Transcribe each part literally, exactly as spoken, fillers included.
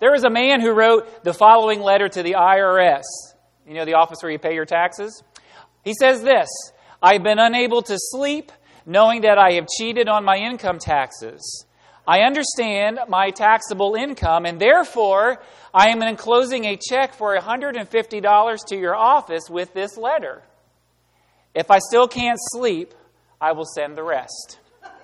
There was a man who wrote the following letter to the I R S. You know, the office where you pay your taxes? He says this, I've been unable to sleep knowing that I have cheated on my income taxes. I understand my taxable income, and therefore I am enclosing a check for one hundred fifty dollars to your office with this letter. If I still can't sleep, I will send the rest.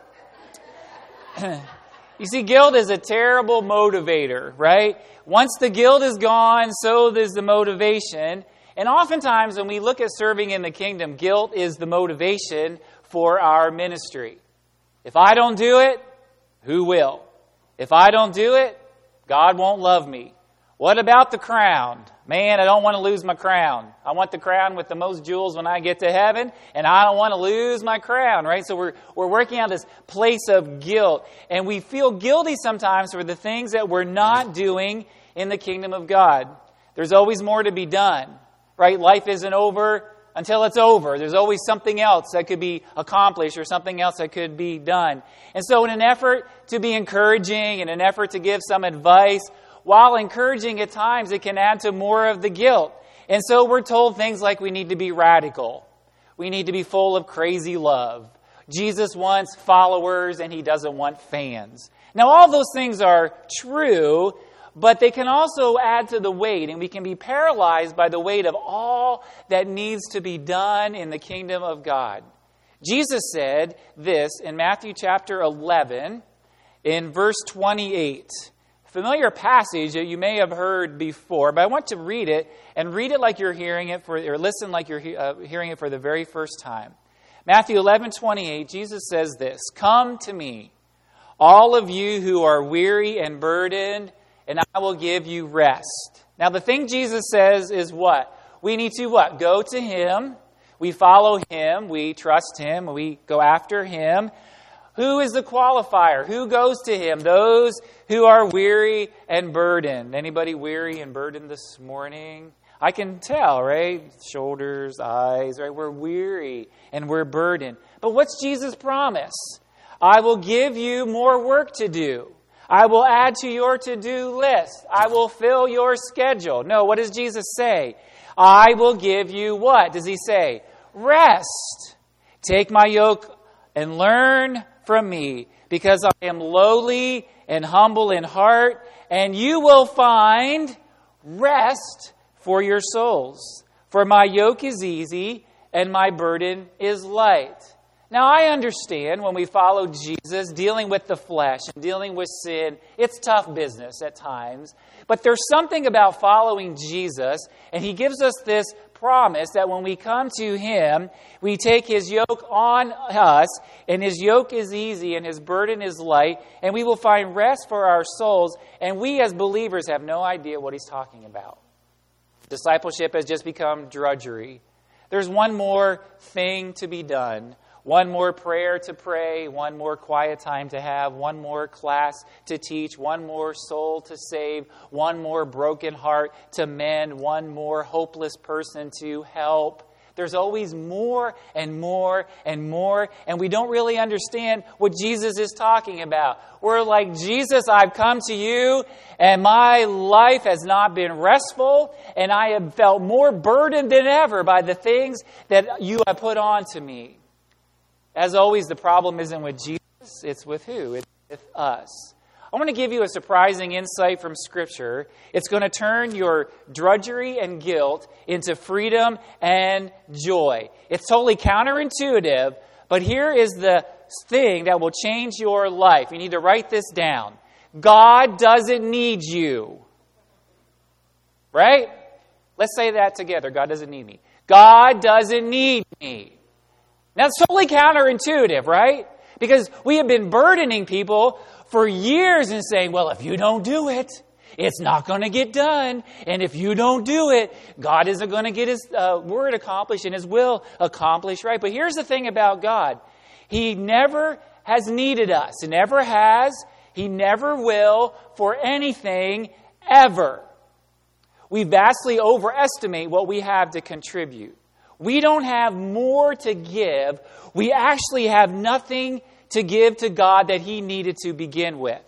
You see, guilt is a terrible motivator, right? Once the guilt is gone, so is the motivation. And oftentimes when we look at serving in the kingdom, guilt is the motivation for our ministry. If I don't do it, who will? If I don't do it, God won't love me. What about the crown? Man, I don't want to lose my crown. I want the crown with the most jewels when I get to heaven, and I don't want to lose my crown, right? So we're we're working out this place of guilt, and we feel guilty sometimes for the things that we're not doing in the kingdom of God. There's always more to be done, right? Life isn't over until it's over. There's always something else that could be accomplished or something else that could be done. And so in an effort to be encouraging, in an effort to give some advice, while encouraging at times, it can add to more of the guilt. And so we're told things like we need to be radical. We need to be full of crazy love. Jesus wants followers and he doesn't want fans. Now all those things are true, but they can also add to the weight, and we can be paralyzed by the weight of all that needs to be done in the kingdom of God. Jesus said this in Matthew chapter eleven, in verse twenty-eight. Familiar passage that you may have heard before, but I want to read it and read it like you're hearing it for, or listen like you're uh, hearing it for the very first time. Matthew eleven twenty-eight, Jesus says this, "Come to me, all of you who are weary and burdened, and I will give you rest." Now the thing Jesus says is what? We need to what? Go to Him. We follow Him. We trust Him. We go after Him. Who is the qualifier? Who goes to Him? Those who are weary and burdened. Anybody weary and burdened this morning? I can tell, right? Shoulders, eyes, right? We're weary and we're burdened. But what's Jesus' promise? I will give you more work to do. I will add to your to-do list. I will fill your schedule. No, what does Jesus say? I will give you what? Does He say? Rest. Take my yoke and learn from me, because I am lowly and humble in heart, and you will find rest for your souls. For my yoke is easy and my burden is light. Now I understand when we follow Jesus, dealing with the flesh and dealing with sin, it's tough business at times. But there's something about following Jesus, and He gives us this promise that when we come to Him, we take His yoke on us, and His yoke is easy and His burden is light, and we will find rest for our souls, and we as believers have no idea what He's talking about. Discipleship has just become drudgery. There's one more thing to be done. One more prayer to pray, one more quiet time to have, one more class to teach, one more soul to save, one more broken heart to mend, one more hopeless person to help. There's always more and more and more, and we don't really understand what Jesus is talking about. We're like, Jesus, I've come to you, and my life has not been restful, and I have felt more burdened than ever by the things that you have put on to me. As always, the problem isn't with Jesus, it's with who? It's with us. I want to give you a surprising insight from Scripture. It's going to turn your drudgery and guilt into freedom and joy. It's totally counterintuitive, but here is the thing that will change your life. You need to write this down. God doesn't need you. Right? Let's say that together. God doesn't need me. God doesn't need me. Now, it's totally counterintuitive, right? Because we have been burdening people for years and saying, well, if you don't do it, it's not going to get done. And if you don't do it, God isn't going to get His uh, word accomplished and His will accomplished, right? But here's the thing about God. He never has needed us. He never has. He never will for anything ever. We vastly overestimate what we have to contribute. We don't have more to give. We actually have nothing to give to God that He needed to begin with.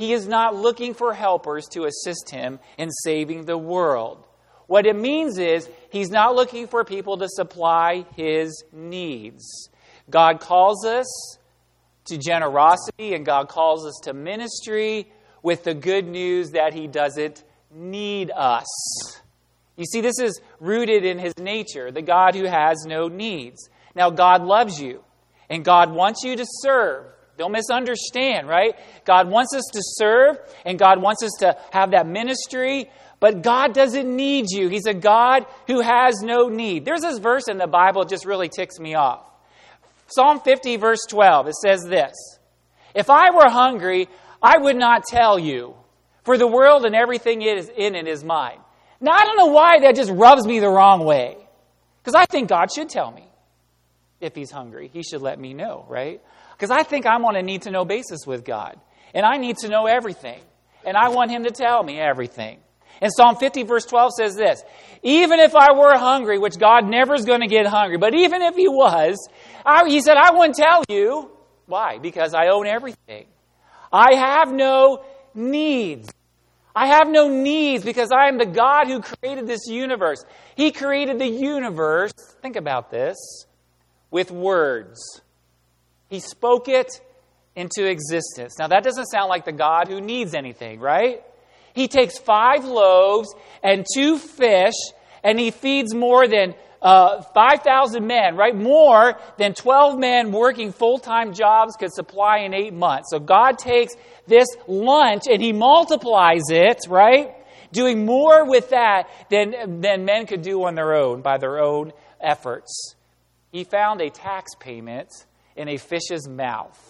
He is not looking for helpers to assist him in saving the world. What it means is he's not looking for people to supply his needs. God calls us to generosity and God calls us to ministry with the good news that he doesn't need us. You see, this is rooted in his nature, the God who has no needs. Now, God loves you, and God wants you to serve. Don't misunderstand, right? God wants us to serve, and God wants us to have that ministry, but God doesn't need you. He's a God who has no need. There's this verse in the Bible that just really ticks me off. Psalm fifty, verse twelve, it says this, "If I were hungry, I would not tell you, for the world and everything it is in it is mine." Now, I don't know why that just rubs me the wrong way. Because I think God should tell me. If he's hungry, he should let me know, right? Because I think I'm on a need-to-know basis with God. And I need to know everything. And I want him to tell me everything. And Psalm fifty, verse twelve says this, "Even if I were hungry," which God never is going to get hungry, but even if he was, I, he said, "I wouldn't tell you." Why? Because I own everything. I have no needs. I have no needs because I am the God who created this universe. He created the universe, think about this, with words. He spoke it into existence. Now that doesn't sound like the God who needs anything, right? He takes five loaves and two fish and he feeds more than uh, five thousand men, right? More than twelve men working full-time jobs could supply in eight months. So God takes this lunch and he multiplies it, right? Doing more with that than, than men could do on their own, by their own efforts. He found a tax payment in a fish's mouth.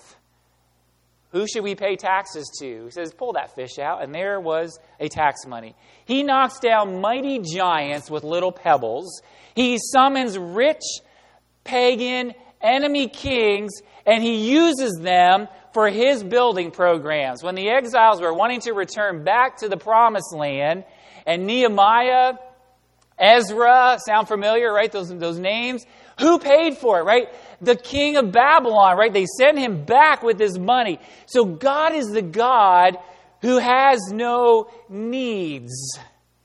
Who should we pay taxes to? He says, pull that fish out, and there was a tax money. He knocks down mighty giants with little pebbles. He summons rich, pagan, enemy kings, and he uses them for his building programs. When the exiles were wanting to return back to the promised land, and Nehemiah, Ezra, sound familiar, right? Those, those names. Who paid for it, right? The king of Babylon, right? They sent him back with his money. So God is the God who has no needs.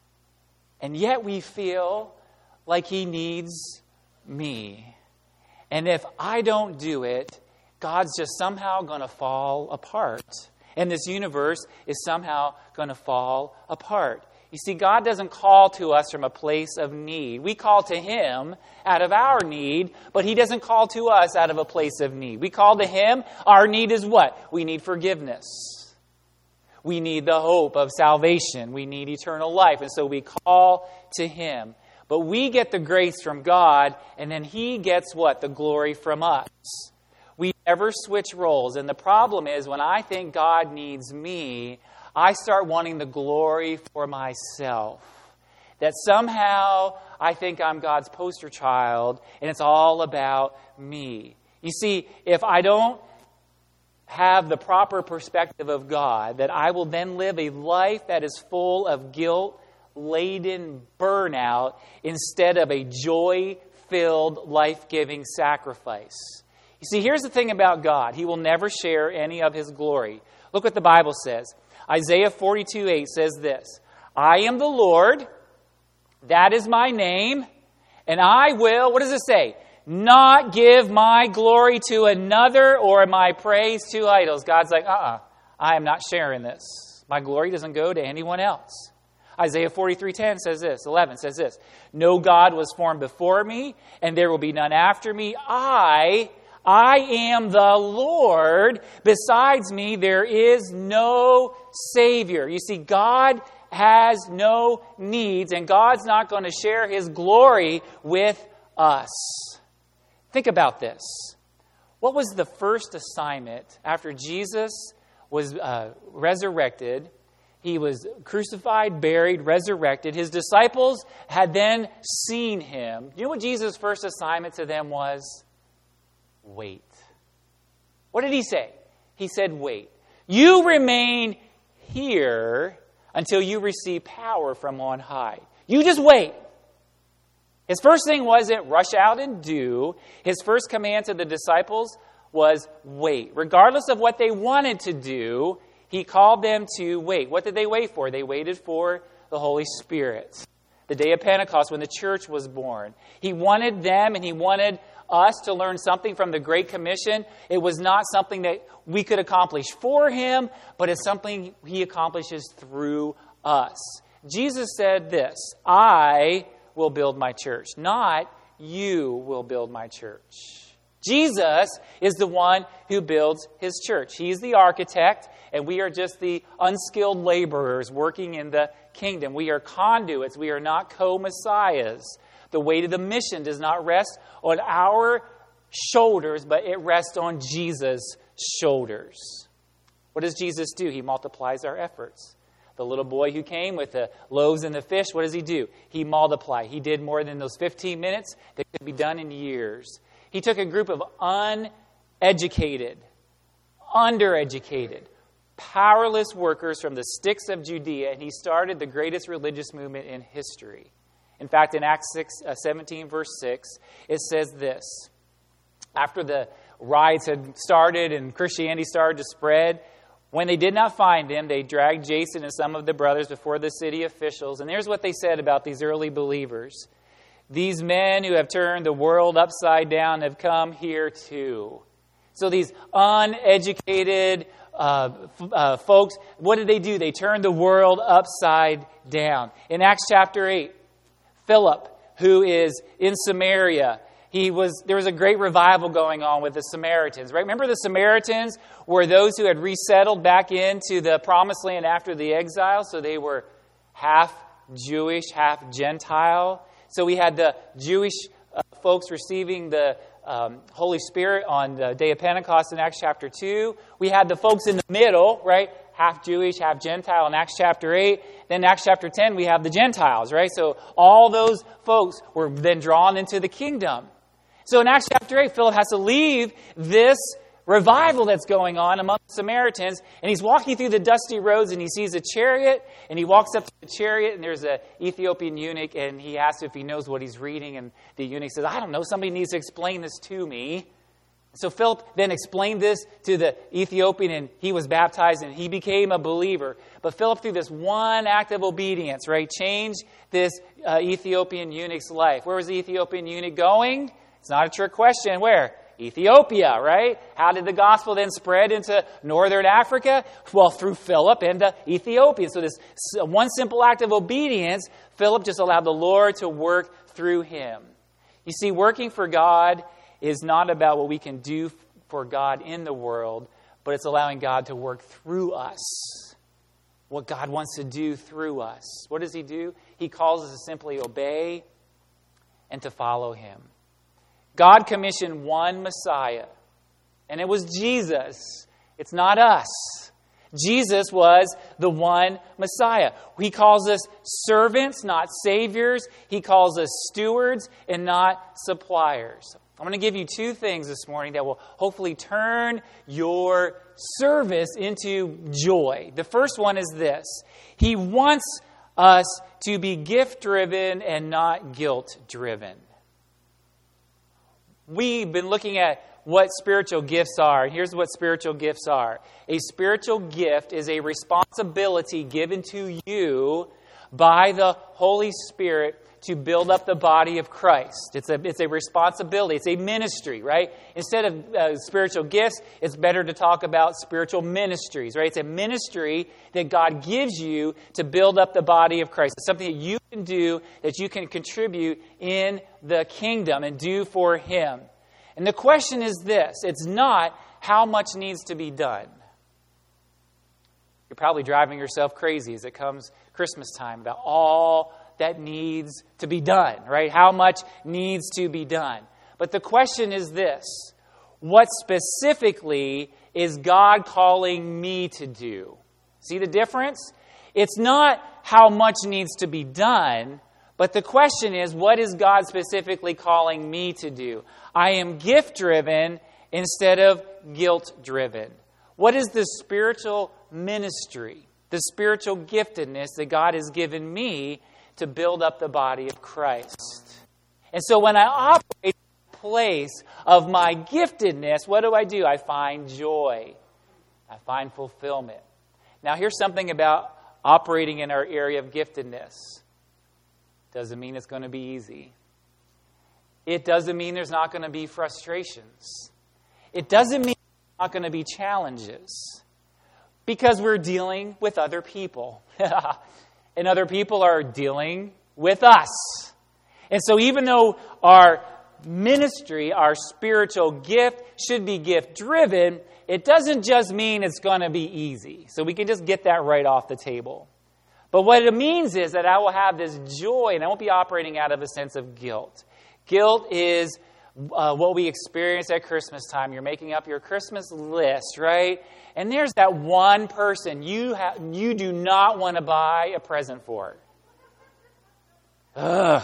And yet we feel like he needs me. And if I don't do it, God's just somehow going to fall apart. And this universe is somehow going to fall apart. You see, God doesn't call to us from a place of need. We call to him out of our need, but he doesn't call to us out of a place of need. We call to him. Our need is what? We need forgiveness. We need the hope of salvation. We need eternal life. And so we call to him. But we get the grace from God, and then he gets what? The glory from us. We never switch roles. And the problem is when I think God needs me, I start wanting the glory for myself. That somehow I think I'm God's poster child and it's all about me. You see, if I don't have the proper perspective of God, that I will then live a life that is full of guilt-laden burnout instead of a joy-filled, life-giving sacrifice. You see, here's the thing about God. He will never share any of his glory. Look what the Bible says. Isaiah forty-two eight says this, "I am the Lord, that is my name, and I will," what does it say? "Not give my glory to another or my praise to idols." God's like, uh-uh, I am not sharing this. My glory doesn't go to anyone else. Isaiah forty-three ten says this, eleven says this, "No God was formed before me, and there will be none after me. I... I am the Lord. Besides me, there is no Savior." You see, God has no needs, and God's not going to share his glory with us. Think about this. What was the first assignment after Jesus was uh, resurrected? He was crucified, buried, resurrected. His disciples had then seen him. You know what Jesus' first assignment to them was? Wait. What did he say? He said, wait. You remain here until you receive power from on high. You just wait. His first thing wasn't rush out and do. His first command to the disciples was wait. Regardless of what they wanted to do, He called them to wait. What did they wait for? They waited for the Holy Spirit. The day of Pentecost, when the church was born. He wanted them and he wanted us to learn something from the Great Commission. It was not something that we could accomplish for him, but it's something he accomplishes through us. Jesus said this, I will build my church, not you will build my church. Jesus is the one who builds his church. He's the architect, and we are just the unskilled laborers working in the kingdom. We are conduits. We are not co-messiahs. The weight of the mission does not rest on our shoulders, but it rests on Jesus' shoulders. What does Jesus do? He multiplies our efforts. The little boy who came with the loaves and the fish, what does he do? He multiplied. He did more than those fifteen minutes that could be done in years. He took a group of uneducated, undereducated, powerless workers from the sticks of Judea, and he started the greatest religious movement in history. In fact, in Acts six, uh, seventeen, verse six, it says this. After the riots had started and Christianity started to spread, when they did not find him, they dragged Jason and some of the brothers before the city officials. And here's what they said about these early believers. These men who have turned the world upside down have come here too. So these uneducated uh, f- uh, folks, what did they do? They turned the world upside down. In Acts chapter eight, Philip, who is in Samaria, he was there was a great revival going on with the Samaritans, right? Remember the Samaritans were those who had resettled back into the promised land after the exile, so they were half Jewish, half Gentile. So we had the Jewish uh, folks receiving the um, Holy Spirit on the day of Pentecost in Acts chapter two. We had the folks in the middle, right? Half Jewish, half Gentile in Acts chapter eight. Then in Acts chapter ten, we have the Gentiles, right? So all those folks were then drawn into the kingdom. So in Acts chapter eight, Philip has to leave this revival that's going on among the Samaritans, and he's walking through the dusty roads, and he sees a chariot, and he walks up to the chariot, and there's an Ethiopian eunuch, and he asks if he knows what he's reading, and the eunuch says, I don't know, somebody needs to explain this to me. So Philip then explained this to the Ethiopian, and he was baptized, and he became a believer. But Philip, through this one act of obedience, right, changed this uh, Ethiopian eunuch's life. Where was the Ethiopian eunuch going? It's not a trick question. Where? Ethiopia, right? How did the gospel then spread into northern Africa? Well, through Philip into Ethiopia. So this one simple act of obedience, Philip just allowed the Lord to work through him. You see, working for God is not about what we can do for God in the world, but it's allowing God to work through us. What God wants to do through us. What does he do? He calls us to simply obey and to follow him. God commissioned one Messiah, and it was Jesus. It's not us. Jesus was the one Messiah. He calls us servants, not saviors. He calls us stewards and not suppliers. I'm going to give you two things this morning that will hopefully turn your service into joy. The first one is this. He wants us to be gift-driven and not guilt-driven. We've been looking at what spiritual gifts are. Here's what spiritual gifts are. A spiritual gift is a responsibility given to you by the Holy Spirit to build up the body of Christ. It's a, it's a responsibility. It's a ministry, right? Instead of uh, spiritual gifts, it's better to talk about spiritual ministries, right? It's a ministry that God gives you to build up the body of Christ. It's something that you can do, that you can contribute in the kingdom and do for Him. And the question is this. It's not how much needs to be done. You're probably driving yourself crazy as it comes Christmas time about all that needs to be done, right? How much needs to be done. But the question is this. What specifically is God calling me to do? See the difference? It's not how much needs to be done, but the question is, what is God specifically calling me to do? I am gift-driven instead of guilt-driven. What is the spiritual ministry, the spiritual giftedness that God has given me to build up the body of Christ? And so when I operate in the place of my giftedness, what do I do? I find joy. I find fulfillment. Now, here's something about operating in our area of giftedness. Doesn't mean it's going to be easy. It doesn't mean there's not going to be frustrations. It doesn't mean there's not going to be challenges. Because we're dealing with other people. And other people are dealing with us. And so even though our ministry, our spiritual gift should be gift-driven, it doesn't just mean it's going to be easy. So we can just get that right off the table. But what it means is that I will have this joy and I won't be operating out of a sense of guilt. Guilt is uh, what we experience at Christmas time. You're making up your Christmas list, right? And there's that one person you ha- you do not want to buy a present for. Ugh.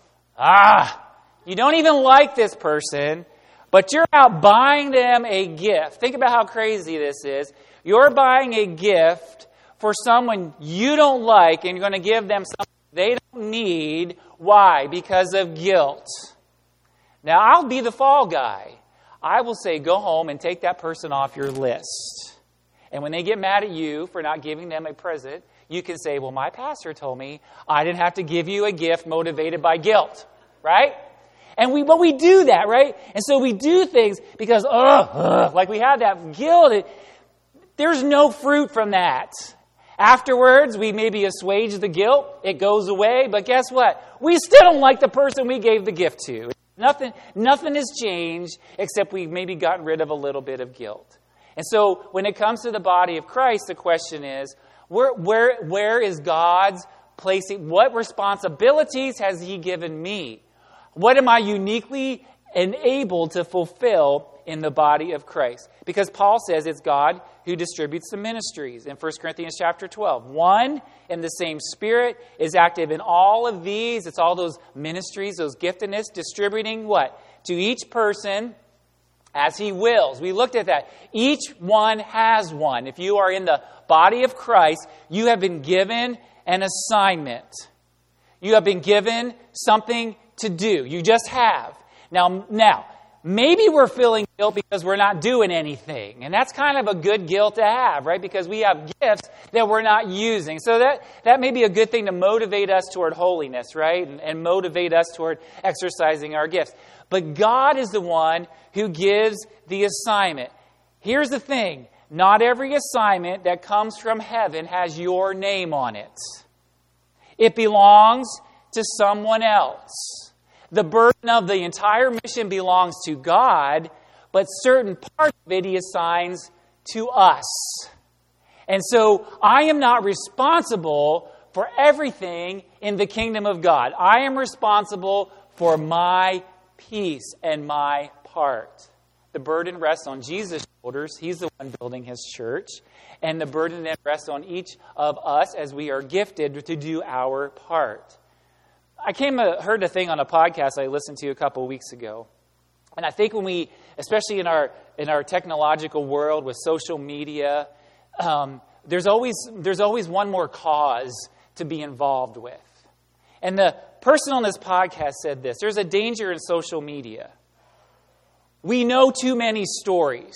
Ah. You don't even like this person, but you're out buying them a gift. Think about how crazy this is. You're buying a gift for someone you don't like, and you're going to give them something they don't need. Why? Because of guilt. Now, I'll be the fall guy. I will say, go home and take that person off your list. And when they get mad at you for not giving them a present, you can say, well, my pastor told me I didn't have to give you a gift motivated by guilt. Right? And we, but we do that, right? And so we do things because, ugh, ugh like we have that guilt. It, there's no fruit from that. Afterwards, we maybe assuage the guilt. It goes away. But guess what? We still don't like the person we gave the gift to. Nothing, nothing has changed except we've maybe gotten rid of a little bit of guilt. And so when it comes to the body of Christ, the question is, where, where, where is God's placing? What responsibilities has He given me? What am I uniquely enabled to fulfill in the body of Christ? Because Paul says it's God who distributes the ministries in First Corinthians chapter twelve. One and the same Spirit is active in all of these. It's all those ministries, those giftedness, distributing what? To each person as He wills. We looked at that. Each one has one. If you are in the body of Christ, you have been given an assignment. You have been given something to do. You just have. Now, now, maybe we're feeling guilt because we're not doing anything. And that's kind of a good guilt to have, right? Because we have gifts that we're not using. So that, that may be a good thing to motivate us toward holiness, right? And, and motivate us toward exercising our gifts. But God is the one who gives the assignment. Here's the thing. Not every assignment that comes from heaven has your name on it. It belongs to someone else. The burden of the entire mission belongs to God, but certain parts of it He assigns to us. And so I am not responsible for everything in the kingdom of God. I am responsible for my piece and my part. The burden rests on Jesus' shoulders. He's the one building His church. And the burden then rests on each of us as we are gifted to do our part. I came uh, heard a thing on a podcast I listened to a couple weeks ago. And I think when we, especially in our in our technological world with social media, um, there's always there's always one more cause to be involved with. And the person on this podcast said this: there's a danger in social media. We know too many stories.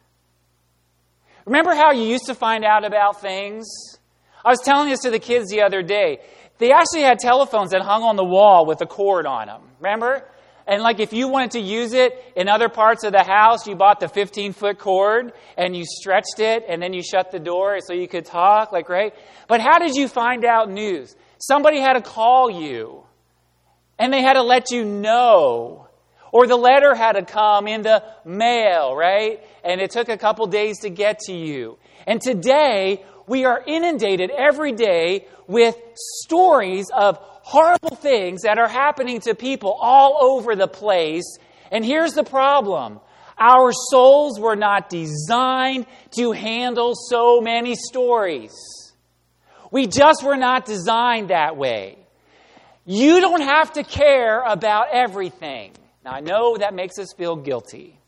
Remember how you used to find out about things? I was telling this to the kids the other day. They actually had telephones that hung on the wall with a cord on them. Remember? And like if you wanted to use it in other parts of the house, you bought the fifteen-foot cord and you stretched it and then you shut the door so you could talk, like, right? But how did you find out news? Somebody had to call you and they had to let you know. Or the letter had to come in the mail, right? And it took a couple days to get to you. And today, we are inundated every day with stories of horrible things that are happening to people all over the place. And here's the problem. Our souls were not designed to handle so many stories. We just were not designed that way. You don't have to care about everything. Now, I know that makes us feel guilty.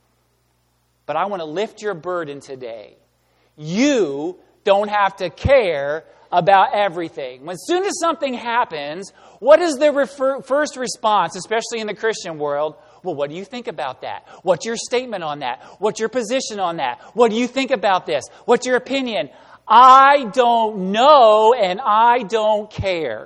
But I want to lift your burden today. You don't have to care about everything. As soon as something happens, what is the refer- first response, especially in the Christian world? Well, what do you think about that? What's your statement on that? What's your position on that? What do you think about this? What's your opinion? I don't know and I don't care.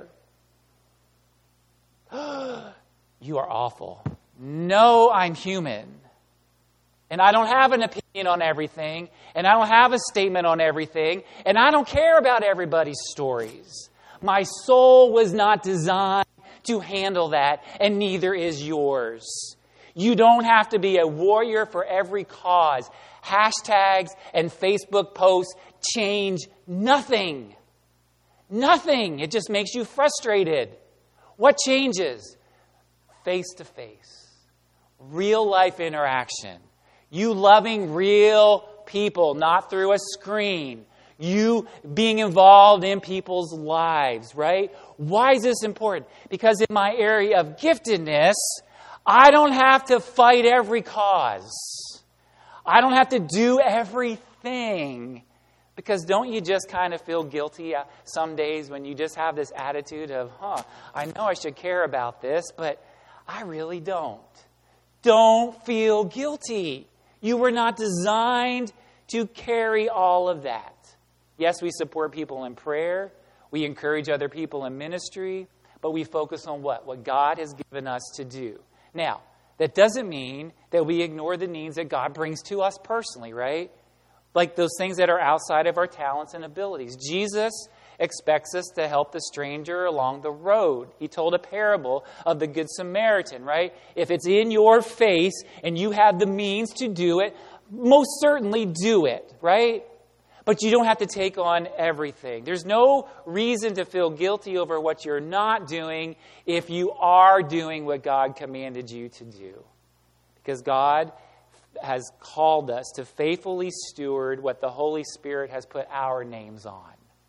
You are awful. No, I'm human. And I don't have an opinion on everything. And I don't have a statement on everything. And I don't care about everybody's stories. My soul was not designed to handle that, and neither is yours. You don't have to be a warrior for every cause. Hashtags and Facebook posts change nothing. Nothing. It just makes you frustrated. What changes? Face to face. Real life interaction. You loving real people, not through a screen. You being involved in people's lives, right? Why is this important? Because in my area of giftedness, I don't have to fight every cause. I don't have to do everything. Because don't you just kind of feel guilty some days when you just have this attitude of, huh, I know I should care about this, but I really don't. Don't feel guilty. You were not designed to carry all of that. Yes, we support people in prayer. We encourage other people in ministry. But we focus on what? What God has given us to do. Now, that doesn't mean that we ignore the needs that God brings to us personally, right? Like those things that are outside of our talents and abilities. Jesus expects us to help the stranger along the road. He told a parable of the Good Samaritan, right? If it's in your face and you have the means to do it, most certainly do it, right? But you don't have to take on everything. There's no reason to feel guilty over what you're not doing if you are doing what God commanded you to do. Because God has called us to faithfully steward what the Holy Spirit has put our names on.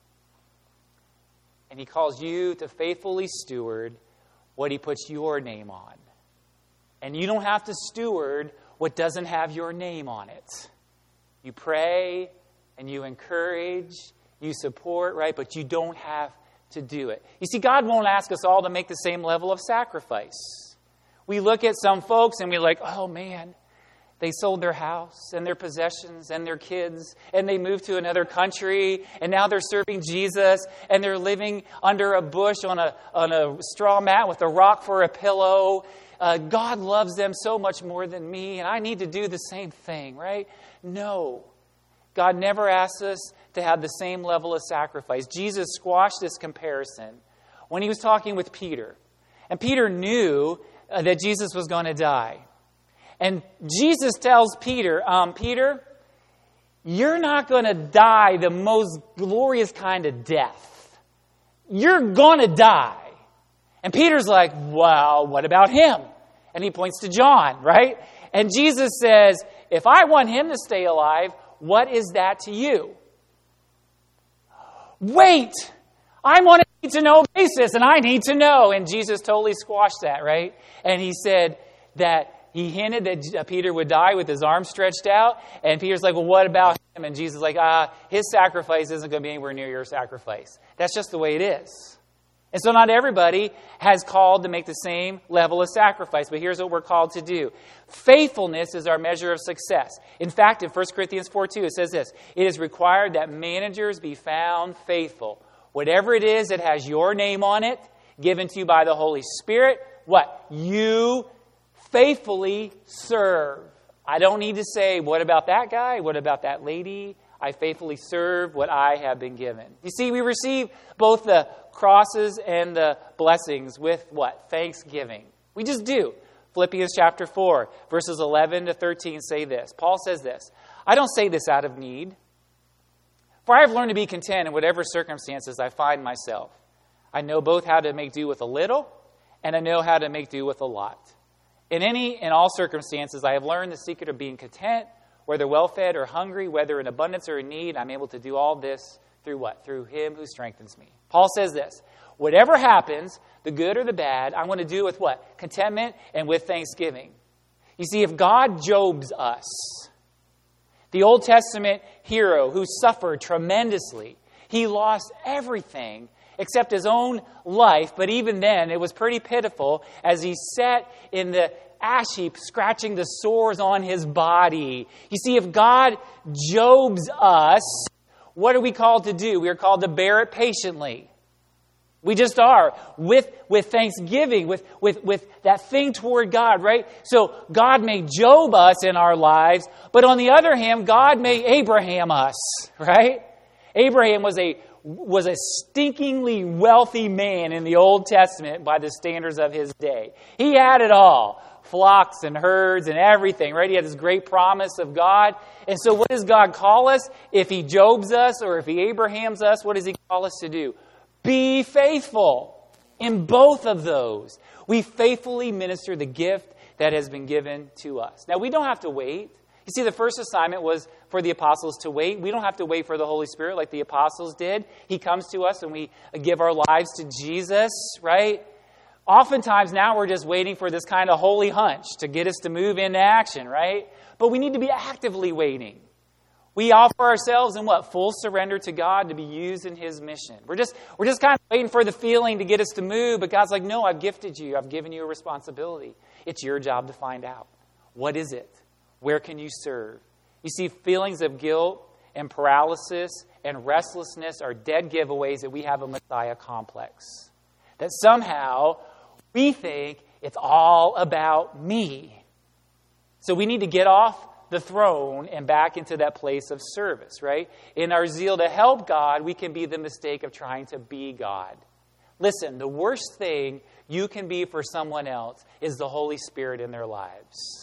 And He calls you to faithfully steward what He puts your name on. And you don't have to steward what doesn't have your name on it. You pray and you encourage, you support, right? But you don't have to do it. You see, God won't ask us all to make the same level of sacrifice. We look at some folks and we're like, oh man, they sold their house and their possessions and their kids and they moved to another country and now they're serving Jesus and they're living under a bush on a, on a straw mat with a rock for a pillow. Uh, God loves them so much more than me and I need to do the same thing, right? No. God never asks us to have the same level of sacrifice. Jesus squashed this comparison when He was talking with Peter. And Peter knew uh, that Jesus was going to die. And Jesus tells Peter, um, Peter, you're not going to die the most glorious kind of death. You're going to die. And Peter's like, well, what about him? And he points to John, right? And Jesus says, if I want him to stay alive, what is that to you? Wait! I'm on a need-to-know basis, and I need to know. And Jesus totally squashed that, right? And He said that He hinted that Peter would die with his arms stretched out. And Peter's like, well, what about him? And Jesus is like, ah, his sacrifice isn't going to be anywhere near your sacrifice. That's just the way it is. And so not everybody has called to make the same level of sacrifice. But here's what we're called to do. Faithfulness is our measure of success. In fact, in First Corinthians four two, it says this. It is required that managers be found faithful. Whatever it is that has your name on it, given to you by the Holy Spirit, what? You faithfully serve. I don't need to say, what about that guy? What about that lady? I faithfully serve what I have been given. You see, we receive both the crosses and the blessings with what? Thanksgiving. We just do. Philippians chapter four, verses eleven to thirteen say this. Paul says this, I don't say this out of need, for I have learned to be content in whatever circumstances I find myself. I know both how to make do with a little, and I know how to make do with a lot. In any and all circumstances, I have learned the secret of being content, whether well-fed or hungry, whether in abundance or in need. I'm able to do all this through what? Through Him who strengthens me. Paul says this, whatever happens, the good or the bad, I want to do with what? Contentment and with thanksgiving. You see, if God Jobs us, the Old Testament hero who suffered tremendously, he lost everything except his own life, but even then it was pretty pitiful as he sat in the ash heap scratching the sores on his body. You see, if God Jobs us, what are we called to do? We are called to bear it patiently. We just are, with, with thanksgiving, with, with, with that thing toward God, right? So God may Job us in our lives, but on the other hand, God may Abraham us, right? Abraham was a was a stinkingly wealthy man in the Old Testament by the standards of his day. He had it all. Flocks and herds and everything, right? He had this great promise of God. And so what does God call us? If he Jobs us or if he Abrahams us, what does he call us to do? Be faithful in both of those. We faithfully minister the gift that has been given to us. Now, we don't have to wait. You see, the first assignment was for the apostles to wait. We don't have to wait for the Holy Spirit like the apostles did. He comes to us and we give our lives to Jesus, right? Oftentimes now we're just waiting for this kind of holy hunch to get us to move into action, right? But we need to be actively waiting. We offer ourselves in what? Full surrender to God to be used in His mission. We're just, we're just kind of waiting for the feeling to get us to move, but God's like, no, I've gifted you. I've given you a responsibility. It's your job to find out. What is it? Where can you serve? You see, feelings of guilt and paralysis and restlessness are dead giveaways that we have a Messiah complex. That somehow we think it's all about me. So we need to get off the throne and back into that place of service, right? In our zeal to help God, we can be the mistake of trying to be God. Listen, the worst thing you can be for someone else is the Holy Spirit in their lives.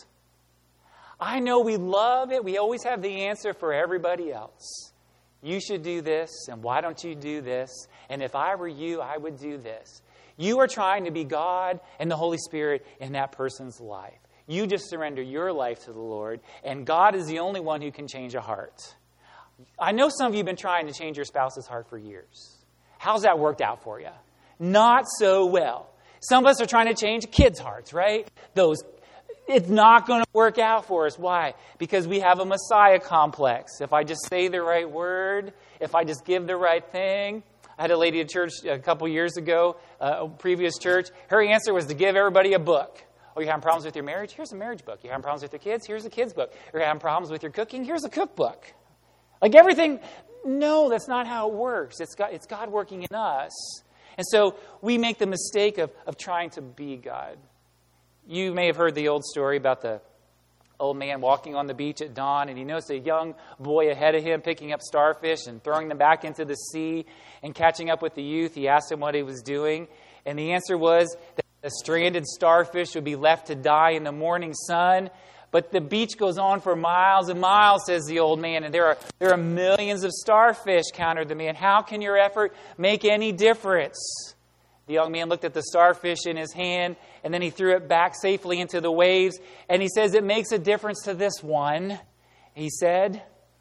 I know we love it. We always have the answer for everybody else. You should do this, and why don't you do this? And if I were you, I would do this. You are trying to be God and the Holy Spirit in that person's life. You just surrender your life to the Lord, and God is the only one who can change a heart. I know some of you have been trying to change your spouse's heart for years. How's that worked out for you? Not so well. Some of us are trying to change kids' hearts, right? Those It's not going to work out for us. Why? Because we have a Messiah complex. If I just say the right word, if I just give the right thing. I had a lady at church a couple years ago, uh, a previous church. Her answer was to give everybody a book. Oh, you're having problems with your marriage? Here's a marriage book. You're having problems with your kids? Here's a kid's book. You're having problems with your cooking? Here's a cookbook. Like everything. No, that's not how it works. It's God, it's God working in us. And so we make the mistake of, of trying to be God. You may have heard the old story about the old man walking on the beach at dawn, and he noticed a young boy ahead of him picking up starfish and throwing them back into the sea and catching up with the youth. He asked him what he was doing, and the answer was that a stranded starfish would be left to die in the morning sun. But the beach goes on for miles and miles, says the old man, and there are there are millions of starfish, countered the man. How can your effort make any difference? The young man looked at the starfish in his hand, and then he threw it back safely into the waves. And he says, it makes a difference to this one. He said,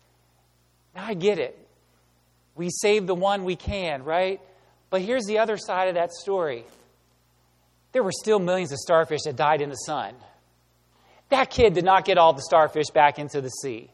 now I get it. We save the one we can, right? But here's the other side of that story. There were still millions of starfish that died in the sun. That kid did not get all the starfish back into the sea.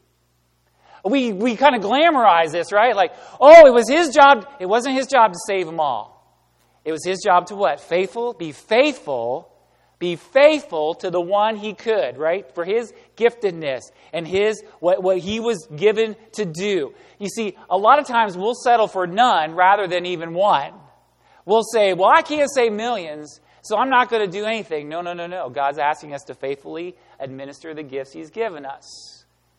We, we kind of glamorize this, right? Like, oh, it was his job. It wasn't his job to save them all. It was his job to what? Faithful? Be faithful. Be faithful to the one he could, right? For his giftedness and his what, what he was given to do. You see, a lot of times we'll settle for none rather than even one. We'll say, well, I can't save millions, so I'm not going to do anything. No, no, no, no. God's asking us to faithfully administer the gifts He's given us.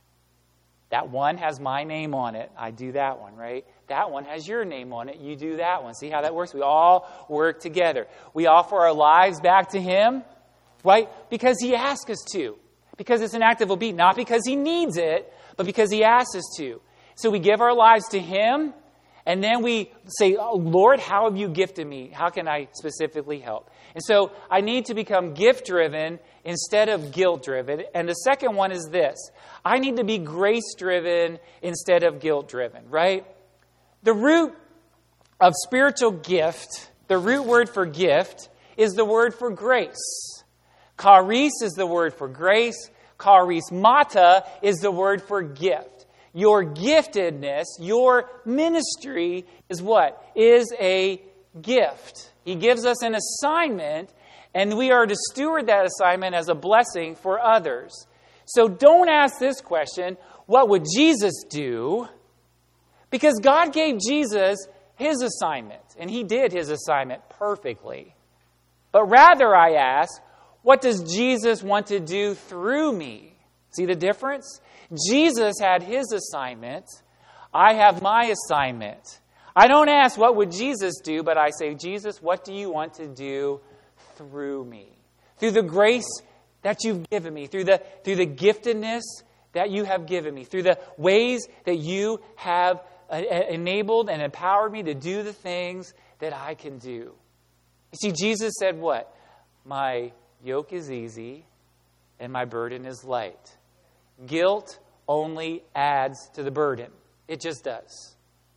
That one has my name on it. I do that one, right? That one has your name on it. You do that one. See how that works? We all work together. We offer our lives back to Him, right? Because He asks us to. Because it's an act of obedience. Not because He needs it, but because He asks us to. So we give our lives to Him, and then we say, oh, Lord, how have you gifted me? How can I specifically help? And so I need to become gift-driven instead of guilt-driven. And the second one is this. I need to be grace-driven instead of guilt-driven, right? The root of spiritual gift, the root word for gift, is the word for grace. Charis is the word for grace. Charismata is the word for gift. Your giftedness, your ministry is what? Is a gift. He gives us an assignment, and we are to steward that assignment as a blessing for others. So don't ask this question, what would Jesus do? Because God gave Jesus his assignment, and he did his assignment perfectly. But rather, I ask, what does Jesus want to do through me? See the difference? Jesus had his assignment. I have my assignment. I don't ask, what would Jesus do? But I say, Jesus, what do you want to do through me? Through the grace that you've given me, through the, through the giftedness that you have given me, through the ways that you have uh, enabled and empowered me to do the things that I can do. You see, Jesus said what? My yoke is easy and my burden is light. Guilt only adds to the burden. It just does.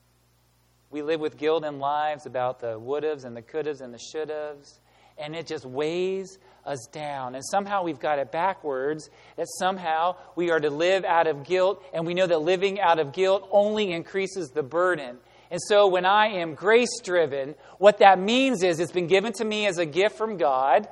We live with guilt in lives about the would-haves and the could-haves and the should-haves, and it just weighs us down. And somehow we've got it backwards, that somehow we are to live out of guilt, and we know that living out of guilt only increases the burden. And so when I am grace-driven, what that means is it's been given to me as a gift from God.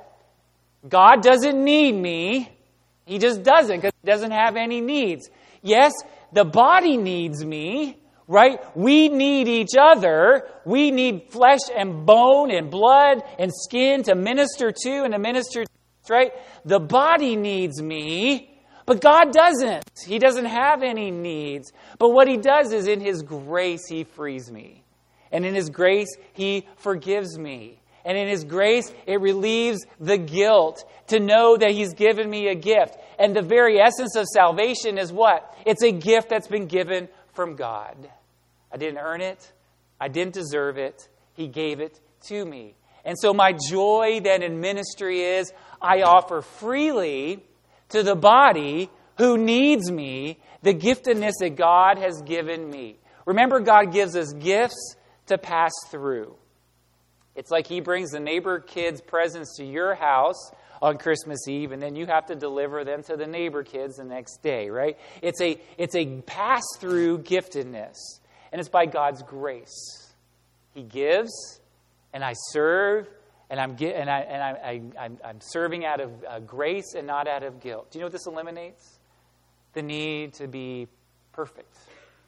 God doesn't need me. He just doesn't, because he doesn't have any needs. Yes, the body needs me, right? We need each other. We need flesh and bone and blood and skin to minister to and to minister to, right? The body needs me, but God doesn't. He doesn't have any needs. But what he does is in his grace, he frees me. And in his grace, he forgives me. And in his grace, it relieves the guilt to know that he's given me a gift. And the very essence of salvation is what? It's a gift that's been given from God. I didn't earn it. I didn't deserve it. He gave it to me. And so my joy then in ministry is I offer freely to the body who needs me the giftedness that God has given me. Remember, God gives us gifts to pass through. It's like he brings the neighbor kids' presents to your house on Christmas Eve, and then you have to deliver them to the neighbor kids the next day, right? It's a, it's a pass-through giftedness, and it's by God's grace. He gives, and I serve, and I'm and I and I, I I'm, I'm serving out of uh, grace and not out of guilt. Do you know what this eliminates? The need to be perfect,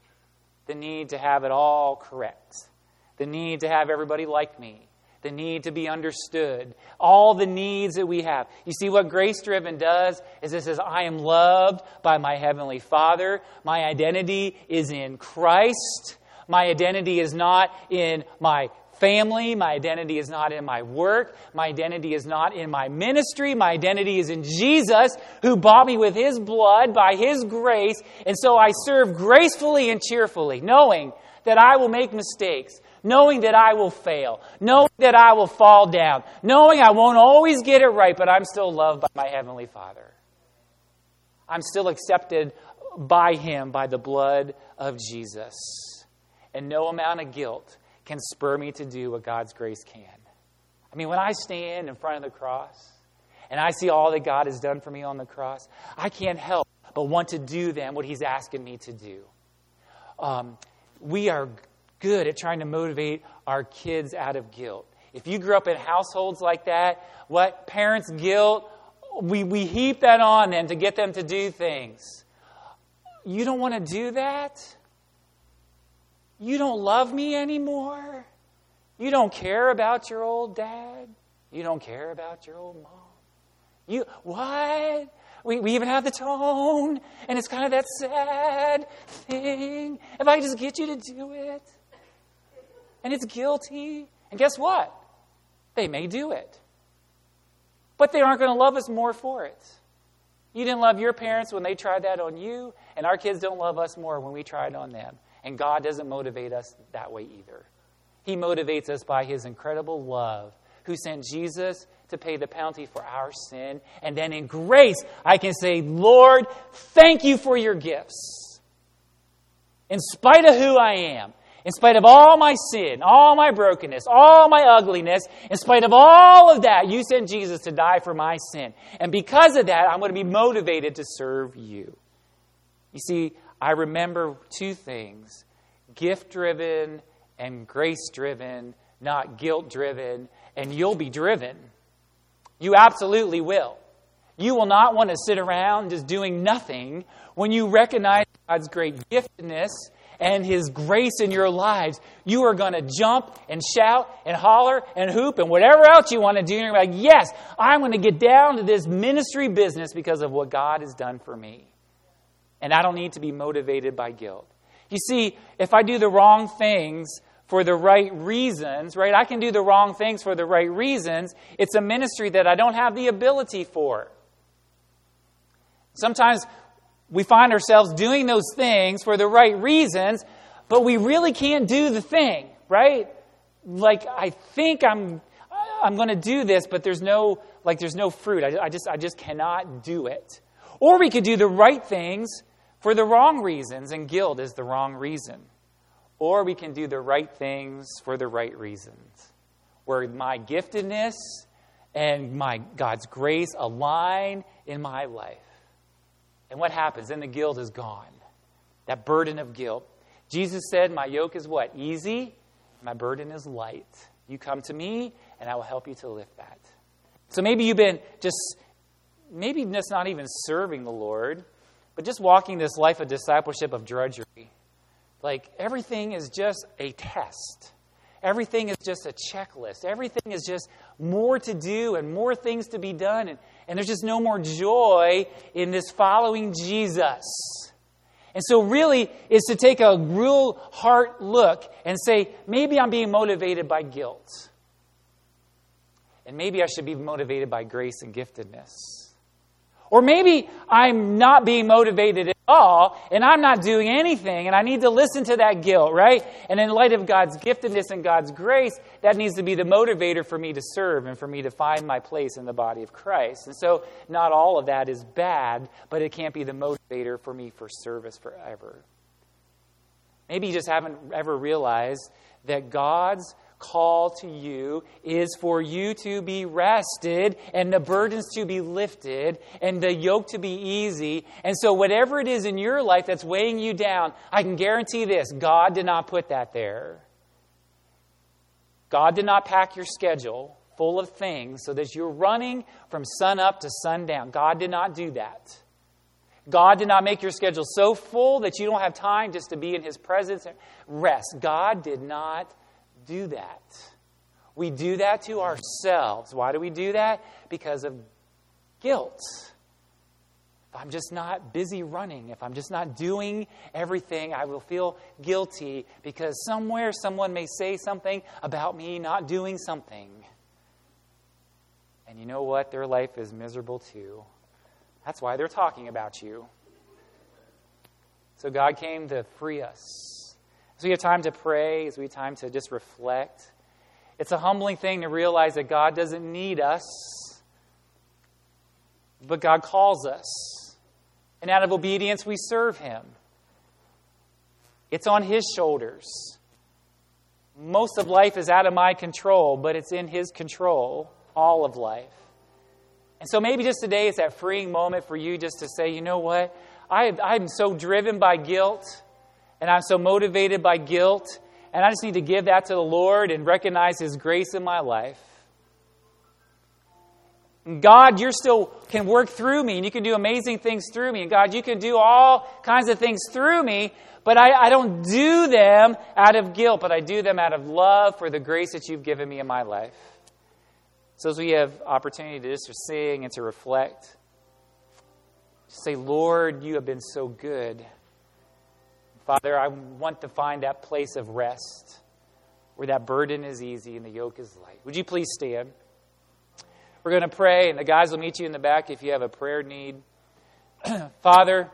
the need to have it all correct, the need to have everybody like me. The need to be understood. All the needs that we have. You see, what grace-driven does is it says, I am loved by my Heavenly Father. My identity is in Christ. My identity is not in my family. My identity is not in my work. My identity is not in my ministry. My identity is in Jesus, who bought me with his blood by his grace. And so I serve gracefully and cheerfully, knowing that I will make mistakes, knowing that I will fail, knowing that I will fall down, knowing I won't always get it right, but I'm still loved by my Heavenly Father. I'm still accepted by him, by the blood of Jesus. And no amount of guilt can spur me to do what God's grace can. I mean, when I stand in front of the cross and I see all that God has done for me on the cross, I can't help but want to do then what he's asking me to do. Um, we are good at trying to motivate our kids out of guilt. If you grew up in households like that, what parents' guilt, we, we heap that on them to get them to do things. You don't want to do that? You don't love me anymore? You don't care about your old dad? You don't care about your old mom? You, what? We, we even have the tone, and it's kind of that sad thing. If I just get you to do it. And it's guilty. And guess what? They may do it. But they aren't going to love us more for it. You didn't love your parents when they tried that on you, and our kids don't love us more when we tried on them. And God doesn't motivate us that way either. He motivates us by his incredible love, who sent Jesus to pay the penalty for our sin. And then in grace, I can say, Lord, thank you for your gifts. In spite of who I am, in spite of all my sin, all my brokenness, all my ugliness, in spite of all of that, you sent Jesus to die for my sin. And because of that, I'm going to be motivated to serve you. You see, I remember two things, gift-driven and grace-driven, not guilt-driven, and you'll be driven. You absolutely will. You will not want to sit around just doing nothing when you recognize God's great giftedness and His grace in your lives, you are going to jump and shout and holler and hoop and whatever else you want to do. And you're like, yes, I'm going to get down to this ministry business because of what God has done for me. And I don't need to be motivated by guilt. You see, if I do the wrong things for the right reasons, right? I can do the wrong things for the right reasons. It's a ministry that I don't have the ability for. Sometimes we find ourselves doing those things for the right reasons, but we really can't do the thing, right? Like, I think I'm I'm going to do this, but there's no like there's no fruit. I, I just I just cannot do it. Or we could do the right things for the wrong reasons, and guilt is the wrong reason. Or we can do the right things for the right reasons, where my giftedness and my God's grace align in my life. And what happens? Then the guilt is gone. That burden of guilt. Jesus said, my yoke is what? Easy. My burden is light. You come to me, and I will help you to lift that. So maybe you've been just, maybe just not even serving the Lord, but just walking this life of discipleship of drudgery. Like, everything is just a test. Everything is just a checklist. Everything is just more to do and more things to be done. And, and there's just no more joy in this following Jesus. And so really, is to take a real heart look and say, maybe I'm being motivated by guilt. And maybe I should be motivated by grace and giftedness. Or maybe I'm not being motivated at all, and I'm not doing anything, and I need to listen to that guilt, right? And in light of God's giftedness and God's grace, that needs to be the motivator for me to serve and for me to find my place in the body of Christ. And so not all of that is bad, but it can't be the motivator for me for service forever. Maybe you just haven't ever realized that God's call to you is for you to be rested and the burdens to be lifted and the yoke to be easy. And so whatever it is in your life that's weighing you down, I can guarantee this, God did not put that there. God did not pack your schedule full of things so that you're running from sun up to sundown. God did not do that. God did not make your schedule so full that you don't have time just to be in His presence and rest. God did not do that. We do that to ourselves. Why do we do that? Because of guilt. If I'm just not busy running, if I'm just not doing everything, I will feel guilty because somewhere someone may say something about me not doing something. And you know what? Their life is miserable too. That's why they're talking about you. So God came to free us. As we have time to pray, as we have time to just reflect, it's a humbling thing to realize that God doesn't need us, but God calls us. And out of obedience, we serve Him. It's on His shoulders. Most of life is out of my control, but it's in His control, all of life. And so maybe just today is that freeing moment for you just to say, you know what? I, I'm so driven by guilt. And I'm so motivated by guilt, and I just need to give that to the Lord and recognize His grace in my life. And God, you still can work through me, and you can do amazing things through me. And God, you can do all kinds of things through me, but I, I don't do them out of guilt, but I do them out of love for the grace that you've given me in my life. So as we have opportunity to just to sing and to reflect, just say, Lord, you have been so good. Father, I want to find that place of rest where that burden is easy and the yoke is light. Would you please stand? We're going to pray, and the guys will meet you in the back if you have a prayer need. Father,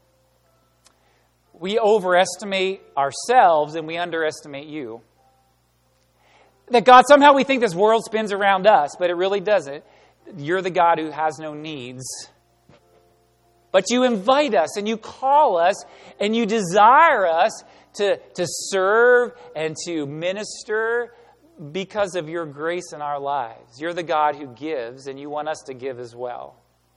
we overestimate ourselves and we underestimate you. That God, somehow we think this world spins around us, but it really doesn't. You're the God who has no needs. But you invite us and you call us and you desire us to, to serve and to minister because of your grace in our lives. You're the God who gives, and you want us to give as well.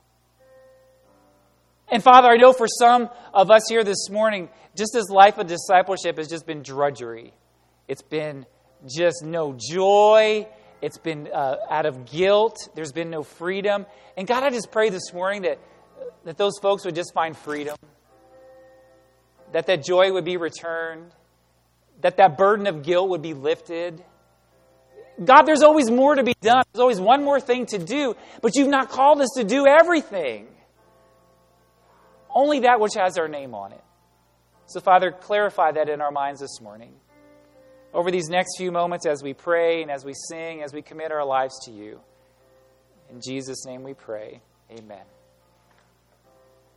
And Father, I know for some of us here this morning, just this life of discipleship has just been drudgery. It's been just no joy. It's been uh, out of guilt. There's been no freedom. And God, I just pray this morning that that those folks would just find freedom. that that joy would be returned, that that burden of guilt would be lifted. God, there's always more to be done. There's always one more thing to do, but you've not called us to do everything. Only that which has our name on it. So, Father, clarify that in our minds this morning. Over these next few moments as we pray and as we sing, as we commit our lives to you. In Jesus' name we pray. Amen.